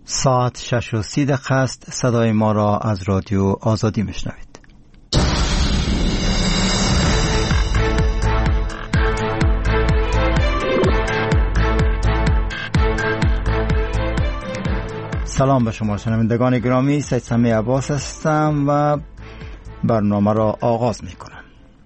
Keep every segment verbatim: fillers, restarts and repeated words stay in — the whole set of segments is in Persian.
ساعت شش و سی دقیقه است. صدای ما را از رادیو آزادی میشنوید. سلام به شما شنوندگان گرامی، سید سمی عباس هستم و برنامه را آغاز می کنم.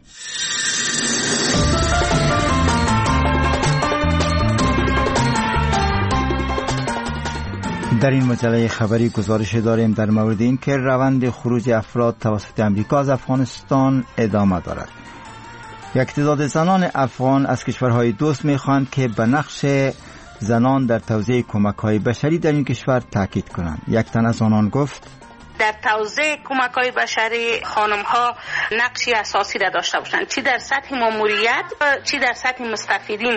در این مجله خبری گزارش داریم در مورد این که روند خروج افراد توسط امریکا از افغانستان ادامه دارد. یک تعداد زنان افغان از کشورهای دوست می‌خواهند که به نقش زنان در توزیع کمک‌های بشری در این کشور تاکید کنند. یک تن از آنان گفت: در توزیع کمک‌های بشری خانم‌ها نقشی اساسی را داشته باشند، چی در سطح ماموریت چی در سطح مستفیدین.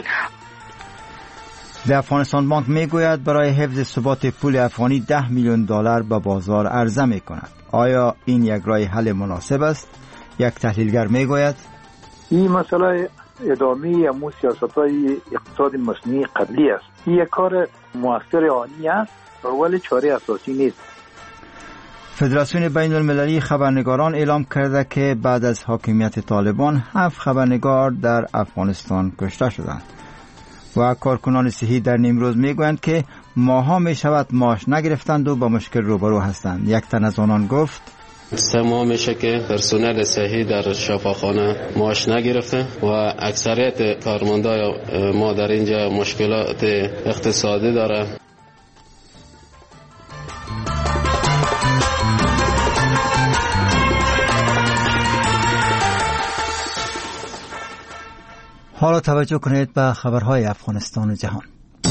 در افغانستان بانک میگوید برای حفظ ثبات پول افغانی ده میلیون دلار به بازار عرضه می‌کند. آیا این یک راه حل مناسب است؟ یک تحلیلگر میگوید این مسئله ادامه امو سیاست‌های اقتصاد مصنوعی قبلی است. این یک کار موثر آنی است ولی چاره اساسی نیست. فدراسیون بین المللی خبرنگاران اعلام کرده که بعد از حاکمیت طالبان هفت خبرنگار در افغانستان کشته شدند و کارکنان صحی در نیمروز میگویند که ماها می شود معاش نگرفتند و با مشکل روبرو هستند. یک تن از آنان گفت: سه ماه میشه که پرسنل صحی در شفاخانه معاش نگرفته و اکثریت کارمندای ما در اینجا مشکلات اقتصادی داره. حالا توجه کنید به خبرهای افغانستان و جهان.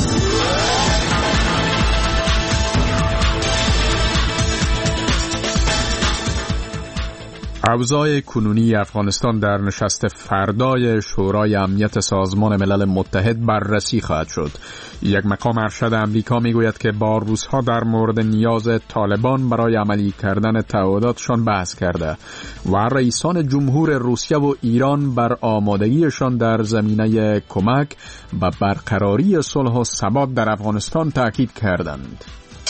اوضاع کنونی افغانستان در نشست فردای شورای امنیت سازمان ملل متحد بررسی خواهد شد. یک مقام ارشد امریکا میگوید که با روس‌ها در مورد نیاز طالبان برای عملی کردن تعهداتشان بحث کرده و رئیسان جمهور روسیه و ایران بر آمادگیشان در زمینه کمک به برقراری صلح و ثبات در افغانستان تاکید کردند.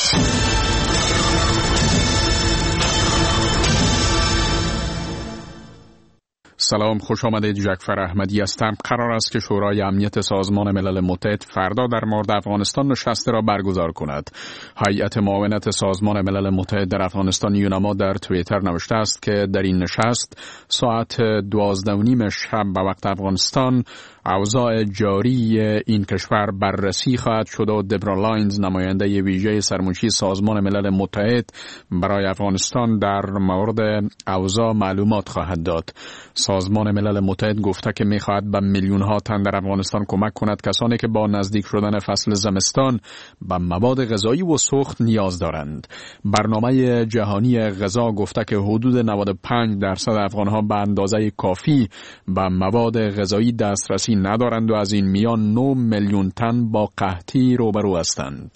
سلام، خوش آمدید. جعفر احمدی هستم. قرار است که شورای امنیت سازمان ملل متحد فردا در مورد افغانستان نشست را برگزار کند. هیئت معاونت سازمان ملل متحد در افغانستان یونما در توییتر نوشته است که در این نشست ساعت دوازده و نیم شب به وقت افغانستان اوضاع جاری این کشور بررسی خواهد شد و دبرا لاینز، نماینده ویژه سرمنشی سازمان ملل متحد برای افغانستان، در مورد اوضاع معلومات خواهد داد. سازمان ملل متحد گفته که می‌خواهد به میلیون‌ها تن در افغانستان کمک کند، کسانی که با نزدیک شدن فصل زمستان به مواد غذایی و سوخت نیاز دارند. برنامه جهانی غذا گفته که حدود نود و پنج درصد افغان‌ها به اندازه کافی به مواد غذایی دسترسی ندارند و از این میان نه میلیون تن با قحطی روبرو هستند.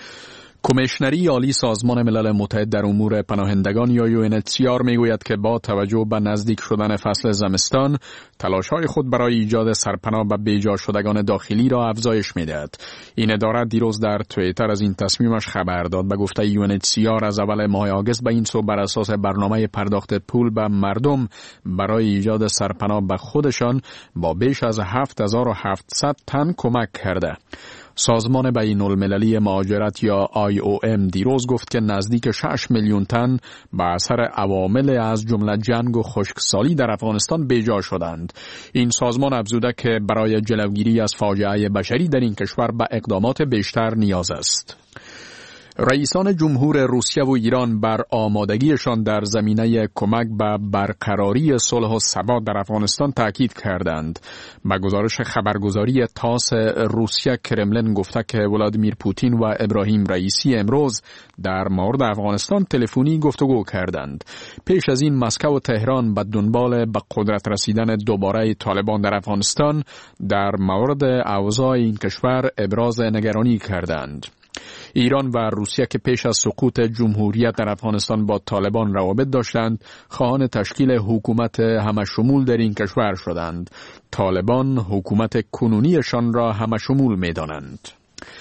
کمیشنری عالی سازمان ملل متحد در امور پناهندگان یا یو ان اچ سی آر میگوید که با توجه به نزدیک شدن فصل زمستان تلاش‌های خود برای ایجاد سرپناه به بیجا شدگان داخلی را افزایش می‌دهد. این اداره دیروز در توییتر از این تصمیمش خبر داد. به گفته یو ان اچ سی آر از اول ماه آگوست به این سو بر اساس برنامه پرداخت پول به مردم برای ایجاد سرپناه به خودشان با بیش از هفت هزار و هفتصد تن کمک کرده. سازمان بین المللی مهاجرت یا آی او ام دیروز گفت که نزدیک شش میلیون تن به اثر عوامل از جمله جنگ و خشکسالی در افغانستان بیجا شدند. این سازمان افزوده که برای جلوگیری از فاجعه بشری در این کشور به اقدامات بیشتر نیاز است. رئیسان جمهور روسیه و ایران بر آمادگیشان در زمینه کمک به برقراری صلح و ثبات در افغانستان تاکید کردند. به گزارش خبرگزاری تاس روسیه، کرملین گفته که ولادیمیر پوتین و ابراهیم رئیسی امروز در مورد افغانستان تلفنی گفتگو کردند. پیش از این مسکو و تهران به دنبال به قدرت رسیدن دوباره طالبان در افغانستان در مورد اوضاع این کشور ابراز نگرانی کردند. ایران و روسیه که پیش از سقوط جمهوریت در افغانستان با طالبان روابط داشتند، خواهان تشکیل حکومت همشمول در این کشور شدند. طالبان حکومت کنونیشان را همشمول می دانند.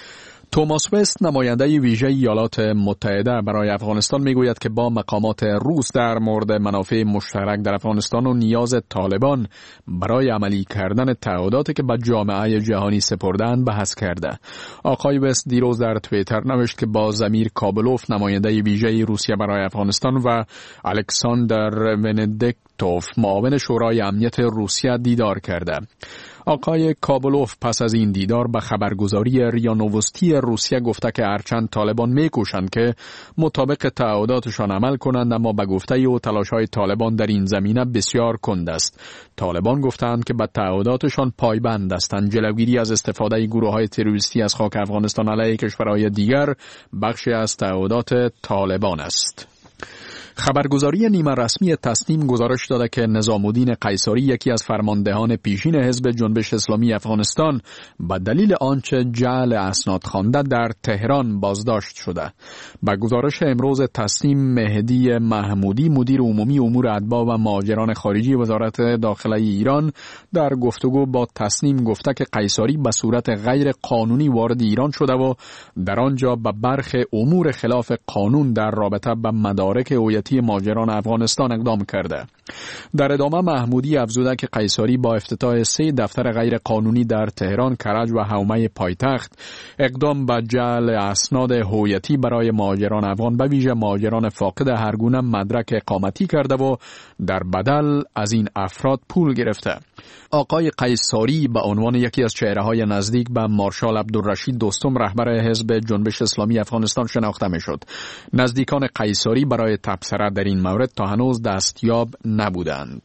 توماس وست نماینده ویژه ایالات متحده برای افغانستان میگوید که با مقامات روس در مورد منافع مشترک در افغانستان و نیاز طالبان برای عملی کردن تعهداتی که به جامعه جهانی سپردند بحث کرده. آقای وست دیروز در توییتر نوشت که با زمیر کابلوف نماینده ویژه روسیه برای افغانستان و الکساندر ونیدکتوف معاون شورای امنیت روسیه دیدار کرده. آقای کابلوف پس از این دیدار به خبرگزاری ریا نووستی روسیه گفته که هرچند طالبان میکوشند که مطابق تعهداتشان عمل کنند، اما به گفته او تلاش‌های طالبان در این زمینه بسیار کند است. طالبان گفتند که به تعهداتشان پایبند هستند. جلوگیری از استفاده گروه‌های تروریستی از خاک افغانستان علیه کشورهای دیگر بخشی از تعهدات طالبان است. خبرگزاری نیمه رسمی تصنیم گزارش داده که نظام الدین قیصری، یکی از فرماندهان پیشین حزب جنبش اسلامی افغانستان، به دلیل آنچه جعل اسناد خوانده در تهران بازداشت شده. با گزارش امروز تصنیم، مهدی محمودی، مدیر عمومی امور اتباع و مهاجران خارجی وزارت داخله ایران، در گفتگو با تصنیم گفته که قیصری به صورت غیر قانونی وارد ایران شده و در آنجا به برخی امور خلاف قانون در رابطه با مدارک هویتی مهاجران افغانستان اقدام کرده. در ادامه محمودی افزوده که قیصری با افتتاح سه دفتر غیر قانونی در تهران، کرج و حومه پایتخت اقدام به جعل اسناد هویتی برای مهاجران افغان به ویژه مهاجران فاقد هر گونه مدرک اقامتی کرده و در بدل از این افراد پول گرفته. آقای قیصری به عنوان یکی از چهره‌های نزدیک به مارشال عبدالرشید دوستم، رهبر حزب جنبش اسلامی افغانستان شناخته می‌شد. نزدیکان قیصری برای تبصره در این مورد تا هنوز دستیاب نبودند.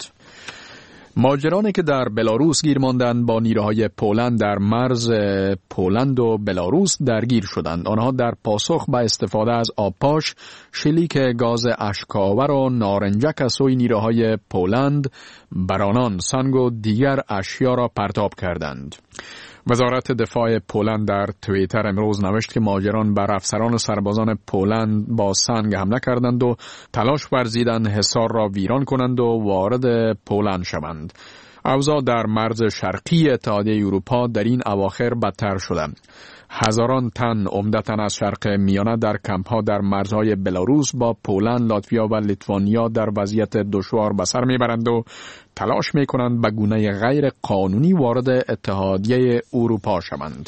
مهاجرانی که در بلاروس گیر ماندند با نیروهای پولند در مرز پولند و بلاروس درگیر شدند. آنها در پاسخ به استفاده از آبپاش، شلیک گاز اشک‌آور و نارنجک از سوی نیروهای پولند بر آنان سنگ و دیگر اشیا را پرتاب کردند. وزارت دفاع پولند در توییتر امروز نوشت که مهاجران بر افسران و سربازان پولند با سنگ حمله کردند و تلاش ورزیدند حصار را ویران کنند و وارد پولند شوند. اوضاع در مرز شرقی اتحادیه اروپا در این اواخر بدتر شده. هزاران تن عمدتاً از شرق میانه در کمپ‌ها در مرزهای بلاروس با پولند، لاتویا و لیتوانیا در وضعیت دشوار به سر میبرند و تلاش میکنند به گونه غیر قانونی وارد اتحادیه اروپا شوند.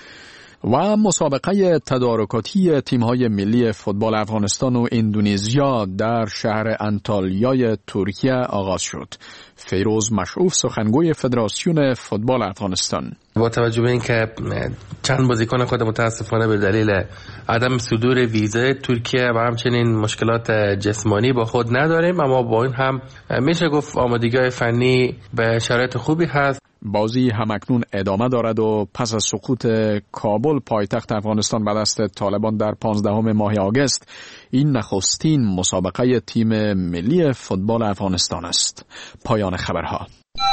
و مسابقه تدارکاتی تیم‌های ملی فوتبال افغانستان و اندونزیا در شهر انتالیای ترکیه آغاز شد. فیروز مشعوف، سخنگوی فدراسیون فوتبال افغانستان: با توجه به اینکه چند بازیکن خود متاسفانه به دلیل عدم صدور ویزای ترکیه و همچنین مشکلات جسمانی با خود نداریم، اما با این هم میشه گفت آمادگی فنی به شرایط خوبی هست. بازی همکنون ادامه دارد و پس از سقوط کابل پایتخت افغانستان به دست طالبان در پانزدهم ماه آگوست، این نخستین مسابقه تیم ملی فوتبال افغانستان است. پایان خبرها.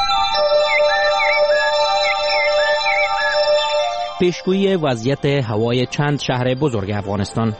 پیشگویی وضعیت هوای چند شهر بزرگ افغانستان.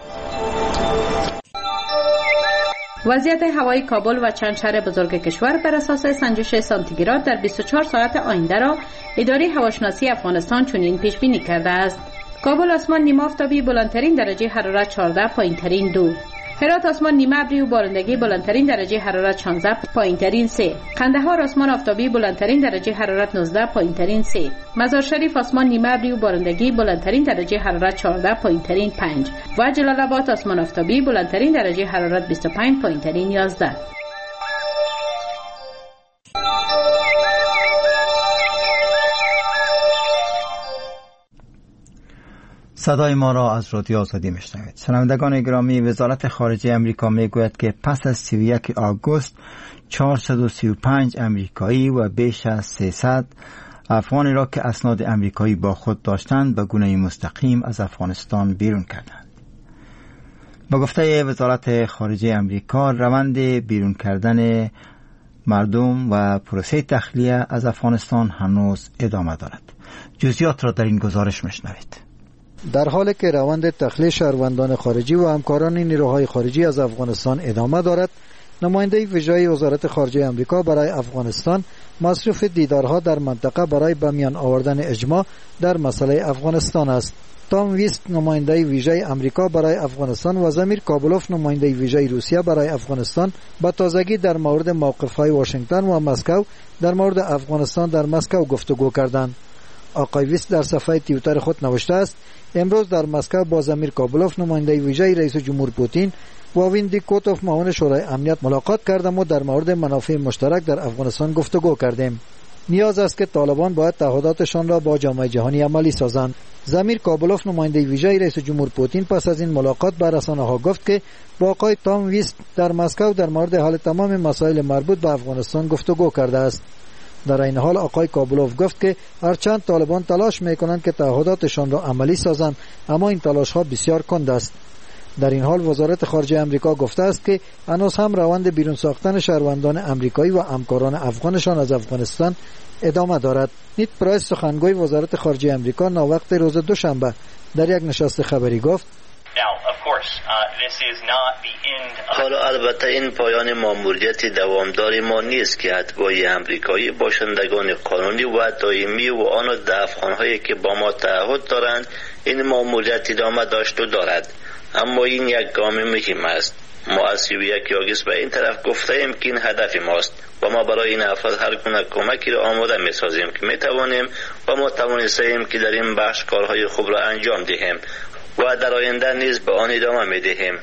وضعیت هوای کابل و چند شهر بزرگ کشور بر اساس سنجش سانتیگراد در بیست و چهار ساعت آینده را اداره هواشناسی افغانستان چنین پیش بینی کرده است: کابل آسمان نیمه آفتابی، بلندترین درجه حرارت چهارده، پایینترین دو. هرات آسمان نیمه ابری و بارندگی، بلندترین درجه حرارت شانزده، پایینترین سه. قندهار آسمان آفتابی، بلندترین درجه حرارت نوزده، پایینترین سه. مزار شریف آسمان نیمه ابری و بارندگی، بلندترین درجه حرارت چهارده، پایینترین پنج. و جلال آباد آسمان آفتابی، بلندترین درجه حرارت بیست و پنج، پایینترین یازده. صدای ما را از رادیو آزادی میشنوید. شنوندگان گرامی، وزارت خارجه امریکا میگوید که پس از سی و یک آگوست چهارصد و سی و پنج امریکایی و بیش از سیصد افغانی را که اسناد امریکایی با خود داشتند به گونه مستقیم از افغانستان بیرون کردند. با گفته وزارت خارجه امریکا، روند بیرون کردن مردم و پروسه تخلیه از افغانستان هنوز ادامه دارد. جزئیات را در این گزارش میشنوید. در حالی که روند تخلیه شهروندان خارجی و همکاران نیروهای خارجی از افغانستان ادامه دارد، نماینده ویژه وزارت خارجه آمریکا برای افغانستان مصروف دیدارها در منطقه برای به میان آوردن اجماع در مسئله افغانستان است. تام ویست نماینده ویژه امریکا برای افغانستان و زمیر کابلوف نماینده ویژه روسیه برای افغانستان با تازگی در مورد موقف‌های واشنگتن و مسکو در مورد افغانستان در مسکو گفتگو کردند. آقای ویست در صفحه توییتر خود نوشته است: امروز در مسکو با زمیر کابلوف نماینده ویژه رئیس جمهور پوتین و ویندی کوتوف معاون شورای امنیت ملاقات کردم و در مورد منافع مشترک در افغانستان گفتگو کردیم. نیاز است که طالبان باید تعهداتشان را با جامعه جهانی عملی سازند. زمیر کابلوف نماینده ویژه رئیس جمهور پوتین پس از این ملاقات با رسانه‌ها گفت که با آقای تام ویست در مسکو در مورد حل تمام مسائل مربوط به افغانستان گفتگو کرده است. در این حال آقای کابلوف گفت که هرچند طالبان تلاش می‌کنند که تعهداتشان را عملی سازند، اما این تلاش‌ها بسیار کند است. در این حال وزارت خارجه امریکا گفته است که هنوز هم روند بیرون ساختن شهروندان امریکایی و همکاران افغانشان از افغانستان ادامه دارد. نیت پرایس سخنگوی وزارت خارجه امریکا ناوقت روز دوشنبه در یک نشست خبری گفت: حالا البته این پایان ماموریت دوامدار ما نیست که اتباع امریکایی باشندگان قانونی و دائمی و آن افغان‌هایی که با ما تعهد دارند این ماموریت ادامه داشت و دارد، اما این یک گام مهم است. ما از سی و یک آگوست به این طرف گفته ایم که این هدف ماست و ما برای این افراد هر گونه کمکی را آماده می سازیم که می توانیم و ما توانسته ایم که در این بخش کارهای خوب را انجام دهیم و در آینده نیز به آن ادامه می دهیم.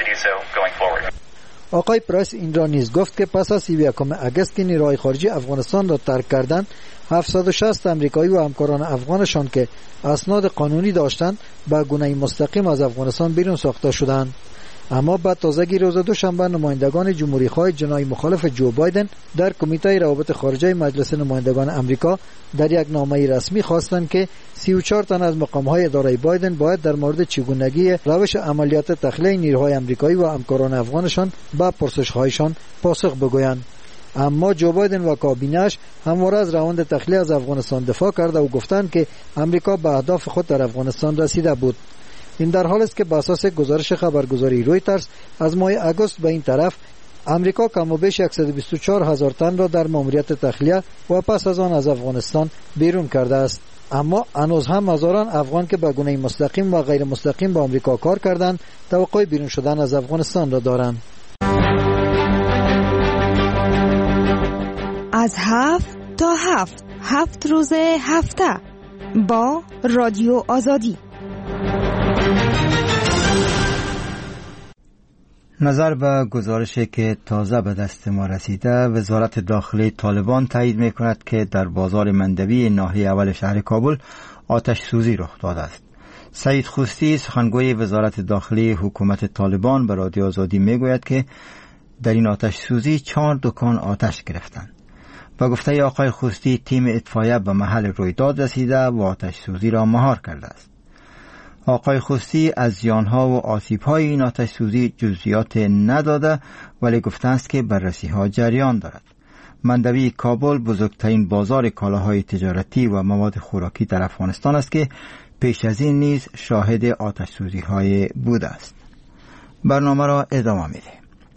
آقای پرایس این را نیز گفت که پس از سی و یکم آگوست که نیروهای خارجی افغانستان را ترک کردند، هفتصد و شصت امریکایی و همکاران افغانشان که اسناد قانونی داشتند به گونه مستقیم از افغانستان بیرون ساخته شدند. اما بعد تازگی روز دوشنبه نمایندگان جمهوری خواه جنایی مخالف جو بایدن در کمیته روابط خارجه مجلس نمایندگان امریکا در یک نامه رسمی خواستند که سی و چهار تن از مقام‌های اداره بایدن باید در مورد چگونگی روش عملیات تخلیه نیروهای امریکایی و همکاران افغانشان به پرسش‌هایشان پاسخ بگویند. اما جو بایدن و کابینه‌اش همواره از روند تخلیه از افغانستان دفاع کرده و گفتند که امریکا به اهداف خود در افغانستان رسیده بود. این در حالی است که بر اساس گزارش خبرگزاری رویترز از ماه آگوست به این طرف امریکا کم و بیش صد و بیست و چهار هزار تن را در ماموریت تخلیه و پس از آن از افغانستان بیرون کرده است. اما هنوز هم هزاران افغان که به گونه مستقیم و غیر مستقیم با امریکا کار کردند توقع بیرون شدن از افغانستان را دارند. از هفت تا هفت هفت روز هفته با رادیو آزادی. نظر به گزارشی که تازه به دست ما رسیده، وزارت داخلی طالبان تایید می‌کند که در بازار مندوی ناحیه اول شهر کابل آتش سوزی رخ داده است. سعید خوستی سخنگوی وزارت داخلی حکومت طالبان به رادیو آزادی میگوید که در این آتش سوزی چهار دکان آتش گرفتند. با گفته آقای خوستی تیم اطفائیه به محل رویداد رسیده و آتش سوزی را مهار کرده است. آقای خوستی از زیانها و آسیب‌های این آتش سوزی جزئیات نداده، ولی گفته است که بررسی‌ها جریان دارد. مندوی کابل بزرگترین بازار کالاهای تجارتی و مواد خوراکی در افغانستان است که پیش از این نیز شاهد آتش سوزی‌های بوده است. برنامه را ادامه می‌دهیم.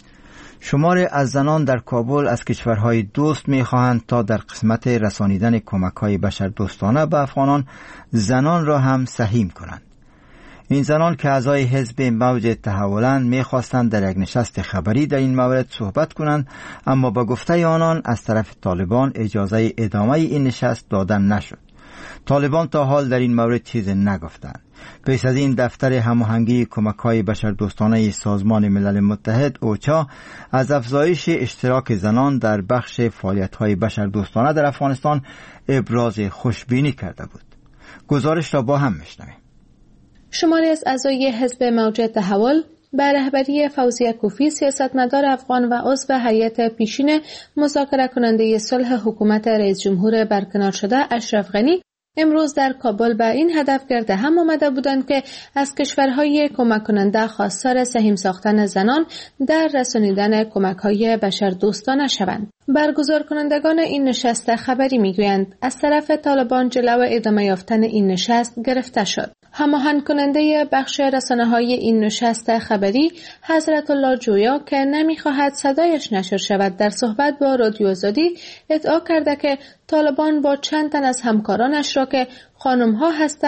شماری از زنان در کابل از کشورهای دوست می‌خواهند تا در قسمت رسانیدن کمک‌های بشردوستانه به افغانان زنان را هم سهیم کنند. این زنان که اعضای حزب موج تحولند می‌خواستند در یک نشست خبری در این مورد صحبت کنند، اما با گفته آنان از طرف طالبان اجازه ادامه این نشست دادن نشد. طالبان تا حال در این مورد چیز نگفتند. پیش از این دفتر هماهنگی کمک‌های بشردوستانه سازمان ملل متحد اوچا از افزایش اشتراک زنان در بخش فعالیت‌های بشردوستانه در افغانستان ابراز خوشبینی کرده بود. گزارش را با هم می‌شنویم. شماری از اعضای حزب موج تحول به رهبری فوزیه کوفی سیاستمدار افغان و عضو هیئت پیشین مذاکره کننده صلح حکومت رئیس جمهور برکنار شده اشرف غنی امروز در کابل به این هدف گرد هم آمده بودند که از کشورهای کمک کننده خواستار سهیم ساختن زنان در رسانیدن کمک‌های بشردوستانه شوند. برگزار کنندگان این نشست خبری میگویند از طرف طالبان جلو ادامه یافتن این نشست گرفته شد. هماهنگ کننده بخش رسانه‌های این نشست خبری حضرت الله جویا که نمی‌خواهد صدایش نشر شود در صحبت با رادیو آزادی ادعا کرده که طالبان با چند تن از همکارانش را که خانم‌ها هستند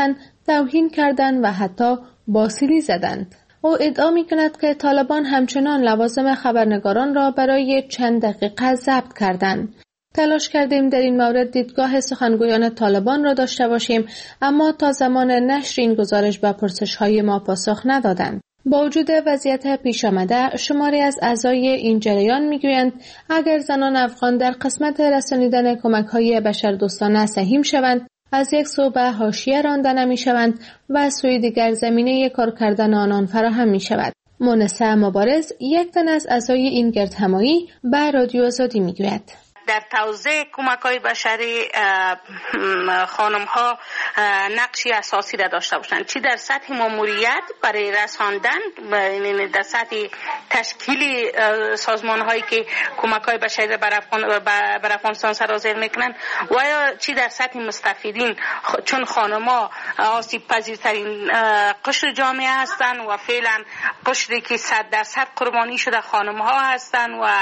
توهین کردند و حتی باسیلی زدند. او ادعا می‌کند که طالبان همچنان لوازم خبرنگاران را برای چند دقیقه ضبط کردند. تلاش کردیم در این مورد دیدگاه سخنگویان طالبان را داشته باشیم، اما تا زمان نشر این گزارش به پرسش‌های ما پاسخ ندادند. با وجود وضعیت پیش آمده، شماری از اعضای این جریان میگویند اگر زنان افغان در قسمت رسانیدن کمک‌های بشردوستانه سهیم شوند، از یک سو به حاشیه رانده نمی‌شوند و از سوی دیگر زمینه کار کردن آنان فراهم می‌شود. مونسه مبارز، یک تن از اعضای این گردهمایی، به رادیو آزادی میگوید: در توزیع کمک‌های بشری خانم ها نقشی اساسی را داشته باشند، چی در سطح ماموریت برای رساندن، در سطح تشکیل سازمان هایی که کمک‌های بشری را بر بر افغانستان سرازیر میکنند، و یا چی در سطح مستفیدین، چون خانم ها آسیب پذیرترین قشر جامعه هستند و فعلا قشری که صد درصد قربانی شده خانم ها هستند و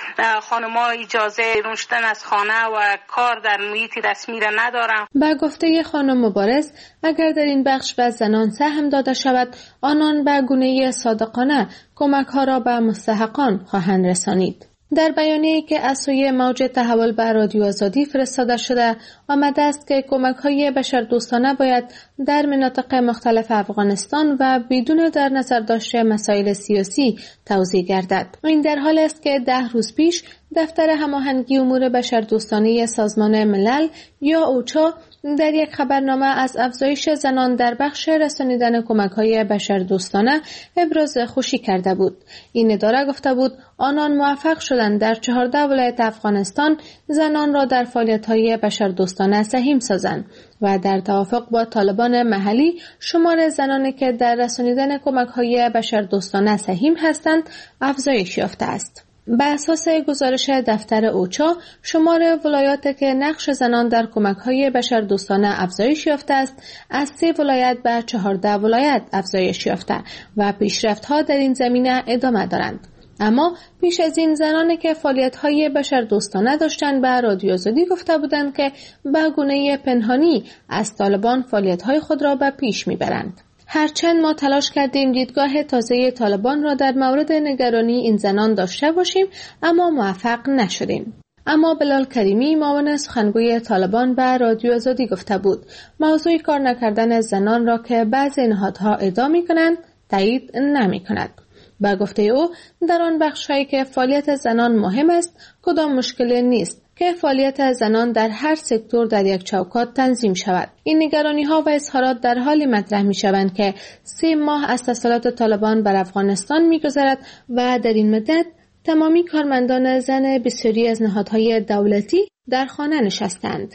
خانم ها اجازه رشدن از خانه و کار در محیط رسمی را ندارند. با گفته خانم مبارز، اگر در این بخش به زنان سهم داده شود، آنان به گونه صادقانه کمک ها را به مستحقان خواهند رسانید. در بیانیه‌ای که از سوی موج تحول به رادیو آزادی فرستاده شده، آمده است که کمک‌های بشردوستانه باید در مناطق مختلف افغانستان و بدون در نظر داشته مسائل سیاسی توزیع گردد. این در حال است که ده روز پیش دفتر هماهنگی امور بشردوستانه سازمان ملل یا اوچا در یک خبرنامه از افزایش زنان در بخش رسانیدن کمک‌های بشردوستانه ابراز خوشی کرده بود. این اداره گفته بود آنان موفق شدند در چهارده ولایت افغانستان زنان را در فعالیت‌های بشردوستانه سهیم سازند و در توافق با طالبان محلی شمار زنانی که در رسانیدن کمک‌های بشردوستانه سهیم هستند افزایش یافته است. بر اساس گزارش دفتر اوچا، شمار ولایاتی که نقش زنان در کمک‌های بشردوستانه افزایش یافته است، از سه ولایت به چهارده ولایت افزایش یافته و پیشرفت‌ها در این زمینه ادامه دارند. اما پیش از این زنانی که فعالیت‌های بشردوستانه داشتند به رادیو آزادی گفته بودند که به گونه پنهانی از طالبان فعالیت‌های خود را به پیش می‌برند. هرچند ما تلاش کردیم دیدگاه تازه طالبان را در مورد نگرانی این زنان داشته باشیم، اما موفق نشدیم. اما بلال کریمی، معاون سخنگوی طالبان به رادیو آزادی گفته بود موضوع کار نکردن زنان را که بعضی نهادها ادعا می‌کنند تایید نمی‌کند. با گفته او در آن بخش‌هایی که فعالیت زنان مهم است کدام مشکلی نیست که فعالیت زنان در هر سکتور در یک چوکات تنظیم شود. این نگرانی‌ها و اظهارات در حالی مطرح می‌شوند که سه ماه از تسلط طالبان بر افغانستان می‌گذرد و در این مدت تمامی کارمندان زن بسیاری از نهادهای دولتی در خانه نشستند.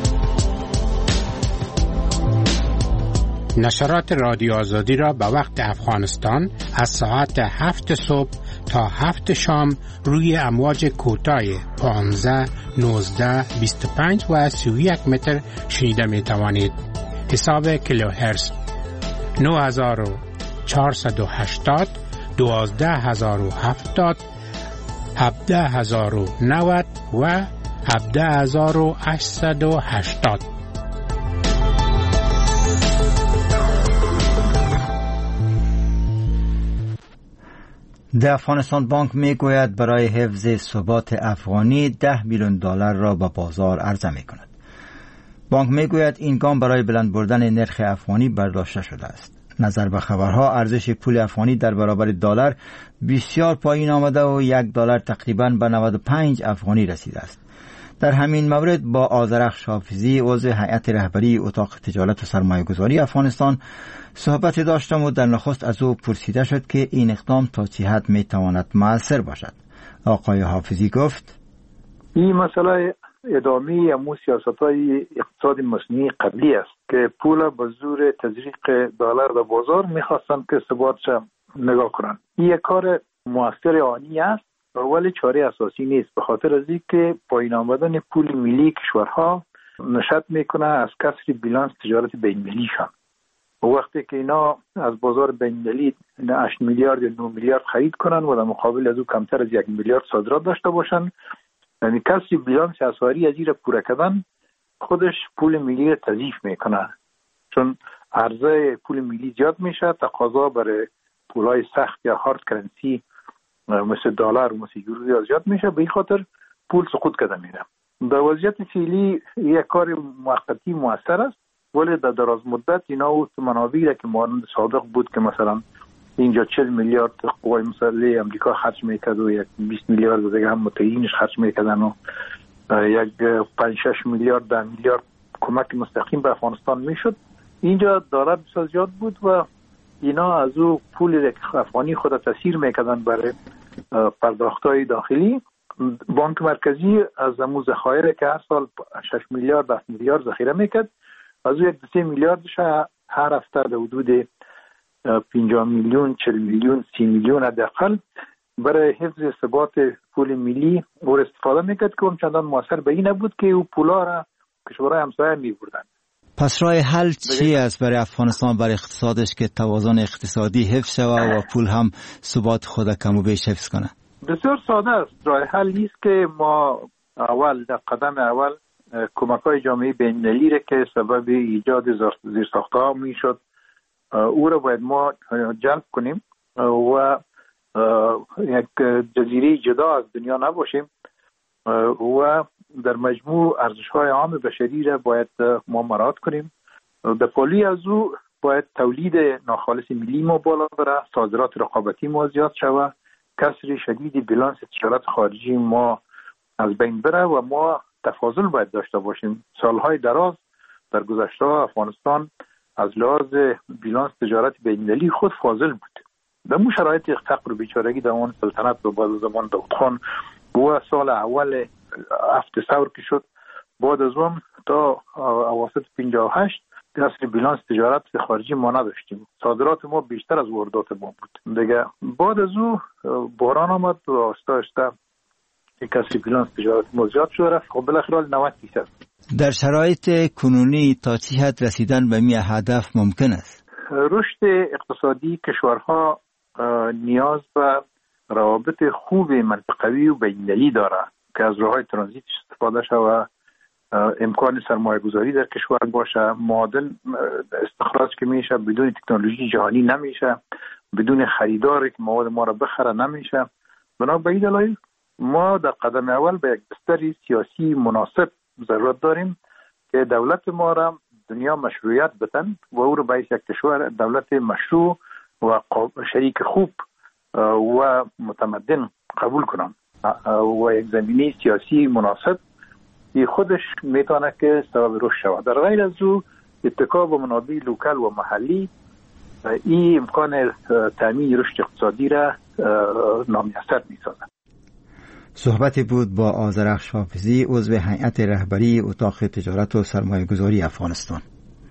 نشرات رادیو آزادی را به وقت افغانستان از ساعت هفت صبح تا هفت شام روی امواج کوتاه پانزده، نوزده، بیست و پنج و سی و یک متر شنیده می توانید. حساب کیلوهرتز نه هزار و چهارصد و هشتاد، دوازده هزار و هفتاد، هفده هزار و نود و هفده هزار و هشتصد و هشتاد. در افغانستان بانک می گوید برای حفظ ثبات افغانی ده میلیون دلار را به بازار عرضه می کند. بانک می گوید این گام برای بلند بردن نرخ افغانی برداشته شده است. نظر به خبرها ارزش پول افغانی در برابر دلار بسیار پایین آمده و یک دلار تقریباً به نود و پنج افغانی رسیده است. در همین مورد با آذرخش حافظی عضو هیئت رهبری اتاق تجارت و سرمایه گذاری افغانستان صحبت داشتم و در نخست از او پرسیده شد که این اقدام تا چه حد می تواند مؤثر باشد. آقای حافظی گفت این مسئله ادامه امو سیاست‌های اقتصاد مصنوعی قبلی است که پول به زور تزریق دلار در بازار می‌خواستند که ثباتش نگاه کنند. این یک کار مؤثر آنی است ولی چاره اساسی نیست، به خاطر از اینکه پایین آمدن پول ملی کشورها نشأت میکنه از کسر بیلانس تجارت بین‌المللیشان. وقتی که اینا از بازار بین‌المللی هشت میلیارد یا نه میلیارد خرید کنن و در مقابل از او کمتر از یک میلیارد صادرات داشته باشن، یعنی کسر بیلانس اسعاری از این را پوره کردن خودش پول ملی را تضعیف میکنه، چون عرضه پول ملی زیاد میشه، تقاضا برای پولای سخت یا هارد کرنسی مثل دلار و مثل یورو زیاد میشه، به این خاطر پول سقوط کرده میره. در وضعیت فعلی یک کار موقتی موثر است، ولی در دراز مدت اینا و منابعی که مانند سابق بود که مثلا اینجا چهل میلیارد قوای مسلح امریکا خرج میکرد و یک بیست میلیارد دیگه هم متحدینش خرج میکردن و یک پنج شش میلیارد ده میلیارد کمک مستقیم به افغانستان میشد، اینجا دلار بسیار زیاد بود و اینا از او پول افغانی خود تاثیر میکردن برای پرداخت‌های داخلی. بانک مرکزی از امو ذخایر که هر سال شش میلیارد هفت میلیارد ذخیره میکرد، از او یک سه میلیاردش هر هفته در حدود پنجاه میلیون چهل میلیون سی میلیون حداقل برای حفظ ثبات پول ملی او استفاده میکرد که اون چندان موثر به این نبود که او پولا را کشورهای همسایه میبردن. پس راه حل چی است برای افغانستان، برای اقتصادش که توازن اقتصادی حفظ شود و پول هم ثبات خود کم و بیش حفظ کنه؟ بسیار ساده است. راه حل نیست که ما اول در قدم اول کمک‌های جامعه بین‌المللی را که سبب ایجاد زیرساخت‌ها میشد او را باید ما جلب کنیم و یک جزیره جدا از دنیا نباشیم و در مجموع ارزش‌های عام بشری را باید ما مراعات کنیم. در پالی از او باید تولید ناخالص ملی ما بالا بره، صادرات رقابتی ما زیاد شود، کسر شدید بیلانس تجارت خارجی ما از بین بره و ما تفاضل باید داشته باشیم. سالهای دراز در گذشته افغانستان از لحاظ بیلانس تجارت بین‌المللی خود فاضل بود. در مو شرایط فقر و بیچارگی در اون سلطنت و بعد زمان داود خان و سال اول هفت ثور که شد، بعد از اون تا اواسط پنجاه و هشت کسر بیلانس تجارت خارجی ما نداشتیم، صادرات ما بیشتر از واردات ما بود دیگه. بعد از او بحران آمد و آستا آستا کسر بیلانس تجارت ما زیاد شد رفت، خب بالاخره نود درصد. در شرایط کنونی تا چه حد رسیدن به می هدف ممکن است؟ رشد اقتصادی کشورها نیاز به روابط خوب منطقوی و بین‌المللی داره که از راه‌های ترانزیت استفاده شود، امکان سرمایه گذاری در کشور باشه، معادن استخراج که میشه بدون تکنولوژی جهانی نمیشه، بدون خریداری که مواد ما را بخره نمیشه. بنا به این دلایل ما در قدم اول به یک بستر سیاسی مناسب ضرورت داریم که دولت ما را دنیا مشروعیت بدن و او را باید یک کشور دولت مشروع و شریک خوب و متمدن قبول کنن و یک زمینه سیاسی مناسب ای خودش میتونه که سبب رشد شود. در غیر از او اتکا به منابع لوکال و محلی این امکان تامین رشد اقتصادی را نامیسر میسازد. صحبتی بود با آذرخش حافظی، عضو هیئت رهبری اتاق تجارت و سرمایه گذاری افغانستان.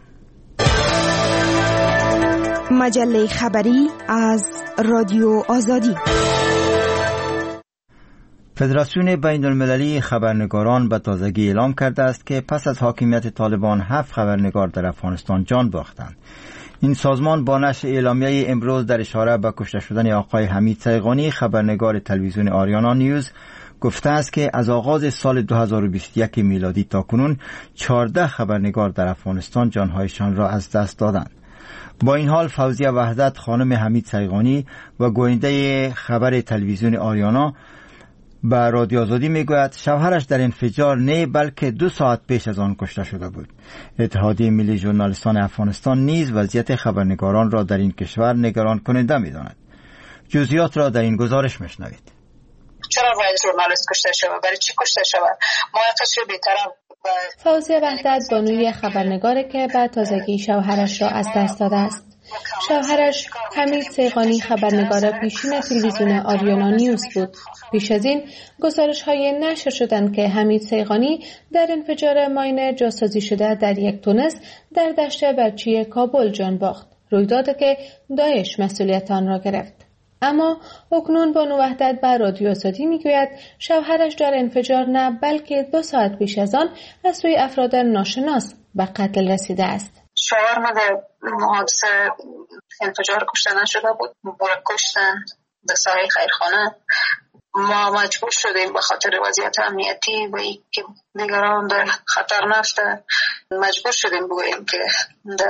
مجله خبری از رادیو آزادی. فدراسیون بین المللی خبرنگاران به تازگی اعلام کرده است که پس از حاکمیت طالبان هفت خبرنگار در افغانستان جان باختند. این سازمان با نشر اعلامیه امروز در اشاره به کشته شدن آقای حمید سیغانی خبرنگار تلویزیون آریانا نیوز گفته است که از آغاز سال دو هزار و بیست و یک میلادی تا کنون چهارده خبرنگار در افغانستان جانهایشان را از دست دادند. با این حال فوزیه وحدت خانم حمید سیغانی و گوینده خبر تلویزیون آریانا به رادیو آزادی میگوید شوهرش در انفجار نه بلکه دو ساعت پیش از آن کشته شده بود. اتحادیه ملی ژورنالیستان افغانستان نیز وضعیت خبرنگاران را در این کشور نگران کننده می‌داند. جزئیات را در این گزارش میشنوید. چرا باید ژورنالیست کشته شود؟ برای چی کشته شود؟ ما قصر بی‌طرف. فوزیه وحدت بانوی خبرنگاری که به تازگی شوهرش را از دست داده است. شوهرش حمید سیغانی خبرنگار پیشین تلویزیون آریانا نیوز بود. پیش از این گزارش های نشر شدند که حمید سیغانی در انفجار ماین جاسازی شده در یک تونس در دشت برچی کابل جان باخت، رویدادی که داعش مسئولیت آن را گرفت. اما اکنون بانو وحدت به رادیو آزادی میگوید شوهرش در انفجار نه بلکه دو ساعت پیش از آن از سوی افراد ناشناس به قتل رسیده است. شوهر ما در حادثه انفجار کشته نشده بود، برای کشتن در ساحه خیرخانه. ما مجبور شدیم به خاطر وضعیت امنیتی و ای که نگران در خطر نفته مجبور شدیم بگوییم که در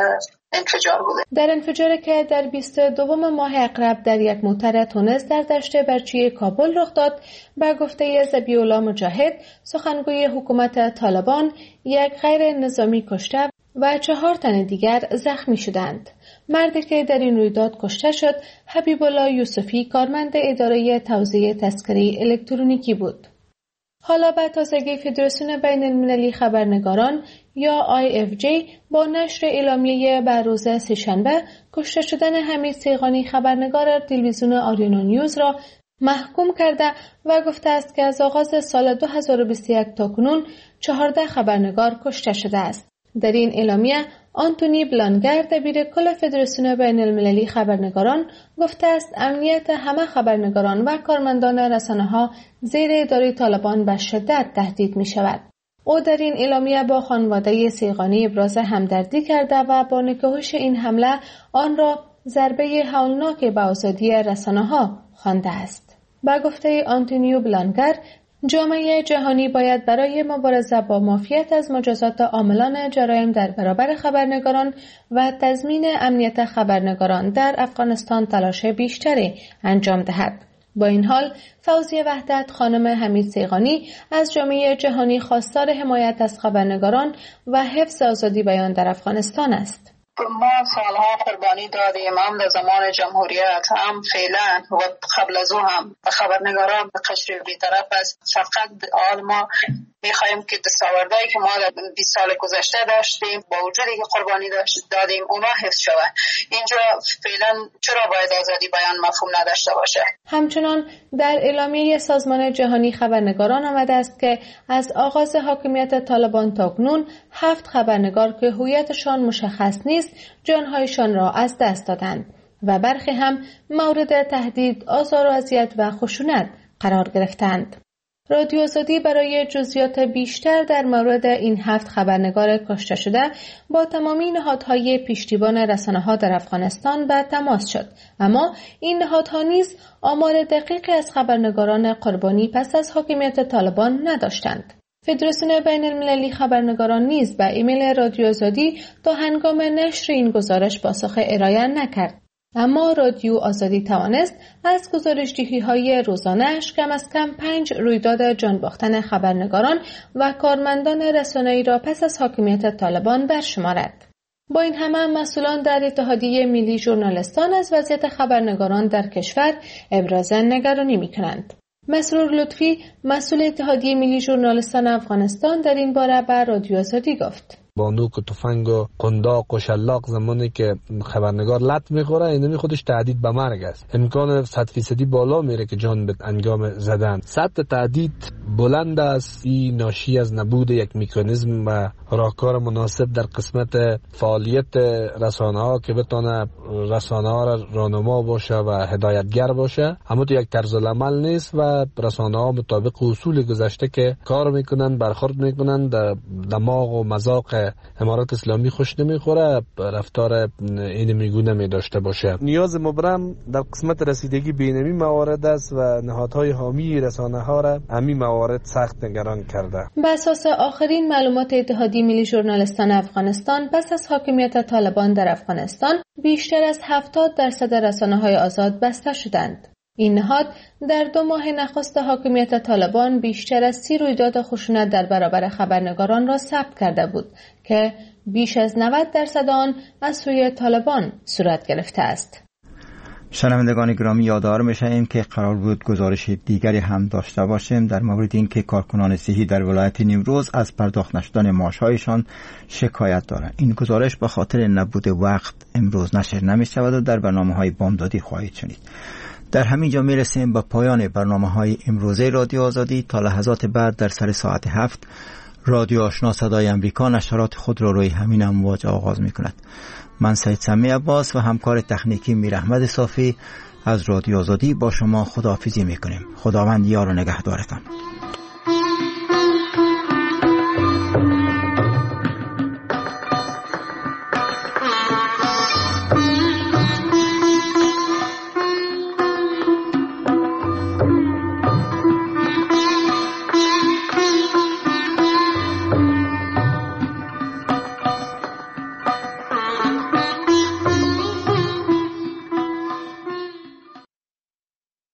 انفجار بوده. در انفجاری که در بیست و دوم ماه اقرب در یک موتر تونس در دشت برچی کابل رخ داد، به گفته ذبیح الله مجاهد سخنگوی حکومت طالبان، یک غیر نظامی کشته و چهار تن دیگر زخمی شدند. مردی که در این رویداد کشته شد حبیب الله یوسفی کارمند اداره توزیع تذکره الکترونیکی بود. حالا به تازگی فدراسیون بین المللی خبرنگاران یا آی اف جی با نشر اعلامیه بر روز سه‌شنبه کشته شدن حمید سیغانی خبرنگار تلویزیون آریانا نیوز را محکوم کرده و گفته است که از آغاز سال دو هزار و بیست و یک تا کنون چهارده خبرنگار کشته شده است. در این اعلامیه آنتونی بلانگر دبیر کل فدراسیون بین المللی خبرنگاران گفته است امنیت همه خبرنگاران و کارمندان رسانه‌ها زیر اداره طالبان به شدت تهدید می شود. او در این اعلامیه با خانواده سیغانی ابراز همدردی کرده و با نکوهش این حمله آن را ضربه هولناک به آزادی رسانه‌ها خوانده است. با گفته آنتونیو بلانگر، جامعه جهانی باید برای مبارزه با مافیت از مجازات عاملان جرایم در برابر خبرنگاران و تضمین امنیت خبرنگاران در افغانستان تلاش بیشتری انجام دهد. با این حال فوزیه وحدت خانم حمید سیغانی از جامعه جهانی خواستار حمایت از خبرنگاران و حفظ آزادی بیان در افغانستان است. ما سالها قربانی دادیم، هم در زمان جمهوریت هم فعلا و قبل از او هم خبرنگاران به قشر بی‌طرف است. فقط آل ما میخواهیم که دستاوردهایی که ما در بیست سال گذشته داشتیم با وجودی که قربانی دادیم اونا حفظ شود. اینجا فعلا چرا باید آزادی بیان مفهوم نداشته باشه؟ همچنان در اعلامیه سازمان جهانی خبرنگاران آمده است که از آغاز حاکمیت طالبان تا کنون هفت خبرنگار که هویتشان مشخص نیست جانهایشان را از دست دادند و برخی هم مورد تهدید، آزار و اذیت و خشونت قرار گرفتند. رادیو آزادی برای جزئیات بیشتر در مورد این هفت خبرنگار کشته شده با تمامی نهادهای پشتیبان رسانه‌ها در افغانستان به تماس شد، اما این نهادها نیز آمار دقیقی از خبرنگاران قربانی پس از حاکمیت طالبان نداشتند. فدراسیون بین المللی خبرنگاران نیز به ایمیل رادیو آزادی تا هنگام نشر این گزارش پاسخ ارائه نکرد. اما رادیو آزادی توانست از گزارش‌دهی‌های روزانه‌اش کم از کم پنج رویداد جان باختن خبرنگاران و کارمندان رسانه‌ای را پس از حاکمیت طالبان برشمارد. با این همه مسئولان در اتحادیه ملی ژورنالیستان از وضعیت خبرنگاران در کشور ابراز نگرانی می‌کنند. مسرور لطفی مسئول اتحادیه ملی ژورنالیستان افغانستان در این باره به رادیو آزادی گفت: با نوک و تفنگ و قنداق و شلاق زمانی که خبرنگار لط میخوره اینمی خودش تهدید به مرگ است. امکان صد فیصدی بالا میره که جان به انجام زدن. سطح تهدید بلند است. این ناشی از نبود یک مکانیزم و راهکار مناسب در قسمت فعالیت رسانه ها که بتونه رسانه ها را راهنما باشه و هدایتگر باشه. اما تو یک طرز العمل نیست و رسانه ها مطابق اصول گذشته که کار میکنن برخورد میکنن در دماغ و مذاق امارات اسلامی خوش نمیخوره، رفتار این میگونه می داشته باشه. نیاز مبرم در قسمت رسیدگی به اینمی موارد است و نهادهای حامی رسانه ها را همین موارد سخت نگران کرده. بر اساس آخرین معلومات اتحادیه ملی ژورنالیستان افغانستان، پس از حاکمیت طالبان در افغانستان بیشتر از هفتاد درصد رسانه‌های آزاد بسته شدند. این نهاد در دو ماه نخست حاکمیت طالبان بیشتر از سی رویداد خشونت در برابر خبرنگاران را ثبت کرده بود که بیش از نود درصد آن از سوی طالبان صورت گرفته است. شنوندگان گرامی، یادآور می‌شویم که قرار بود گزارش دیگری هم داشته باشیم در مورد اینکه کارکنان صحی در ولایت نیمروز از پرداخت نشدن معاش‌هایشان شکایت دارند. این گزارش به خاطر نبود وقت امروز نشر نمی‌شود و در برنامه‌های بامدادی خواهید شنید. در همین جا میرسیم به پایان برنامه‌های امروزه رادیو آزادی. تا لحظات بعد در سر ساعت هفت رادیو آشنا صدای امریکا نشرات خود را روی همین امواج آغاز می‌کند. من سید سمی عباس و همکار تکنیکی میر احمد صافی از رادیو آزادی با شما خداحافظی می‌کنیم. خداوند یار و نگهدارتان.